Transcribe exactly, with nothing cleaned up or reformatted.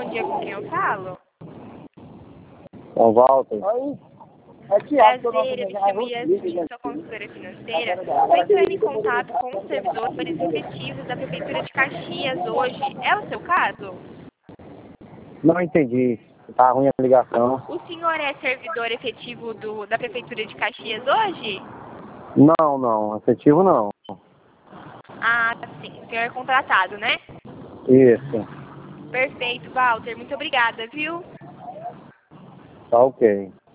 bom dia, com quem eu falo? Bom, Walter. Prazer, eu me chamo Yasmin, sou consultora financeira. Estou entrando em contato com os servidores efetivos da Prefeitura de Caxias hoje. É o seu caso? Não entendi. Tá ruim a ligação. O senhor é servidor efetivo do, da Prefeitura de Caxias hoje? Não, não. Efetivo não. Ah, sim. O senhor é contratado, né? Isso. Perfeito, Walter. Muito obrigada, viu? Tá ok.